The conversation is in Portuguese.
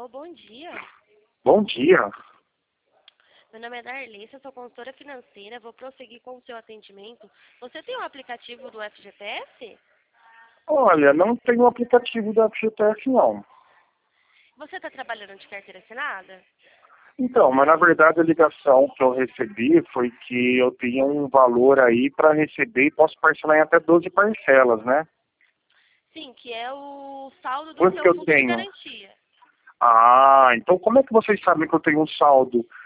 Alô, bom dia. Bom dia. Meu nome é Darlissa, sou consultora financeira. Vou prosseguir com o seu atendimento. Você tem um aplicativo do FGTS? Olha, não tem o aplicativo da FGTS, não. Você está trabalhando de carteira assinada? Então, mas na verdade a ligação que eu recebi foi que eu tinha um valor aí para receber e posso parcelar em até 12 parcelas, né? Sim, que é o saldo do Quanto que seu eu fundo de tenho? garantia. Ah, então como é que vocês sabem que eu tenho um saldo?